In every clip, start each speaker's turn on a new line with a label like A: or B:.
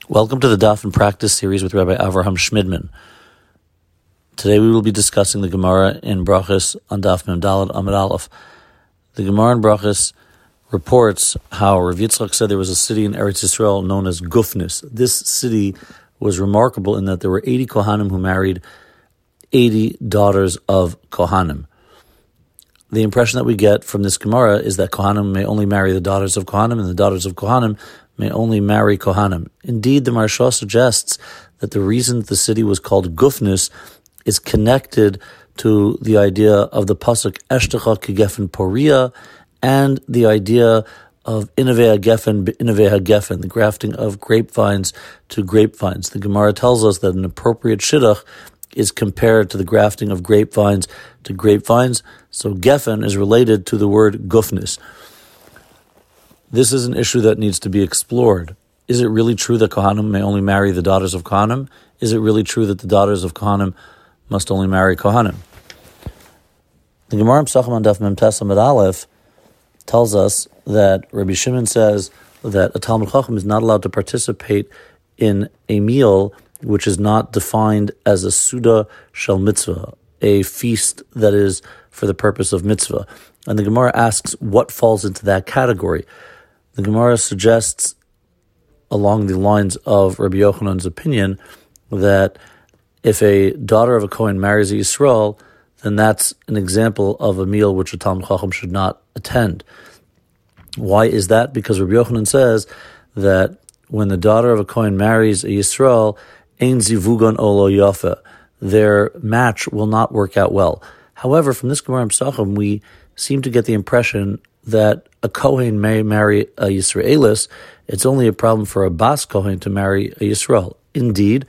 A: Welcome to the Daf and Practice series with Rabbi Avraham Schmidman. Today we will be discussing the Gemara in Brachos on Daf Mem Daled Amud Aleph. The Gemara in Brachos reports how Rav Yitzchak said there was a city in Eretz Yisrael known as Gufnis. This city was remarkable in that there were 80 Kohanim who married 80 daughters of Kohanim. The impression that we get from this Gemara is that Kohanim may only marry the daughters of Kohanim, and the daughters of Kohanim may only marry Kohanim. Indeed, the Maharsha suggests that the reason the city was called Gufnis is connected to the idea of the pasuk Eshtecha Kegefen Poria and the idea of Inavei HaGefen B'Inavei HaGefen, the grafting of grapevines to grapevines. The Gemara tells us that an appropriate shidduch is compared to the grafting of grapevines to grapevines. So Gefen is related to the word Gufnis. This is an issue that needs to be explored. Is it really true that Kohanim may only marry the daughters of Kohanim? Is it really true that the daughters of Kohanim must only marry Kohanim? The Gemara in Pesachim on Daf Mem Tes Amud Aleph tells us that Rabbi Shimon says that a Talmid Chacham is not allowed to participate in a meal which is not defined as a Suda Shel Mitzvah, a feast that is for the purpose of mitzvah. And the Gemara asks what falls into that category. The Gemara suggests, along the lines of Rabbi Yochanan's opinion, that if a daughter of a Kohen marries a Yisrael, then that's an example of a meal which a Talmid Chacham should not attend. Why is that? Because Rabbi Yochanan says that when the daughter of a Kohen marries a Yisrael, ein zivugan olo yafa, their match will not work out well. However, from this Gemara in Pesachim, we seem to get the impression that a Kohen may marry a Yisraelis. It's only a problem for a Bas Kohen to marry a Yisrael. Indeed,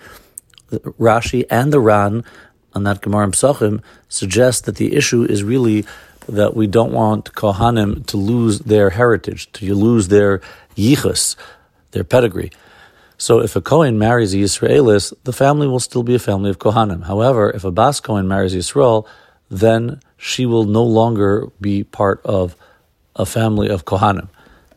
A: Rashi and the Ran on that Gemara in Pesachim suggest that the issue is really that we don't want Kohanim to lose their heritage, to lose their yichus, their pedigree. So if a Kohen marries a Yisraelis, the family will still be a family of Kohanim. However, if a Bas Kohen marries Yisrael, then she will no longer be part of a family of Kohanim.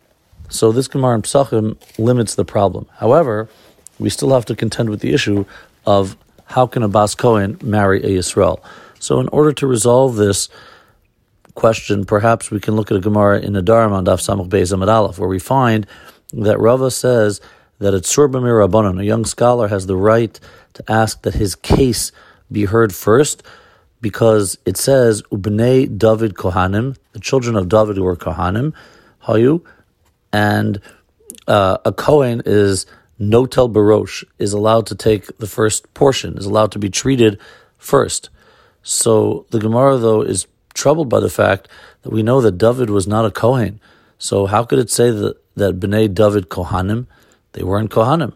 A: So this Gemara in Pesachim limits the problem. However, we still have to contend with the issue of how can a Bas Kohen marry a Yisrael. So in order to resolve this question, perhaps we can look at a Gemara in Nedarim on Daf Samach Beis Amud Aleph, where we find that Rava says that at Sur B'mir Rabbanon, a young scholar has the right to ask that his case be heard first, because it says, Ubnei David Kohanim, the children of David who were Kohanim, Hayu, and a Kohen is Notel Barosh, is allowed to take the first portion, is allowed to be treated first. So the Gemara, though, is troubled by the fact that we know that David was not a Kohen. So how could it say that Bnei David Kohanim? They weren't Kohanim.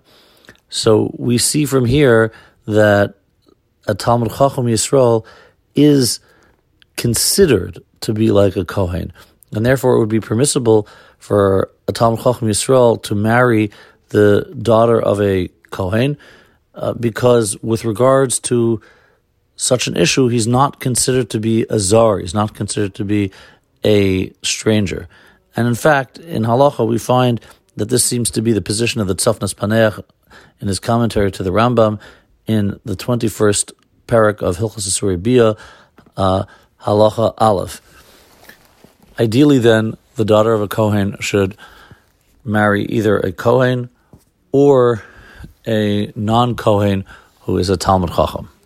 A: So we see from here that a Talmid Chacham Yisrael is considered to be like a Kohen, and therefore it would be permissible for a Talmid Chacham Yisrael to marry the daughter of a Kohen, because with regards to such an issue, he's not considered to be a Zar, he's not considered to be a stranger. And in fact, in Halacha, we find that this seems to be the position of the Tzafnas Paneach in his commentary to the Rambam in the 21st parak of Hilchos Isurei Bia, Halacha Aleph. Ideally, then, the daughter of a Kohen should marry either a Kohen or a non-Kohen who is a Talmid Chacham.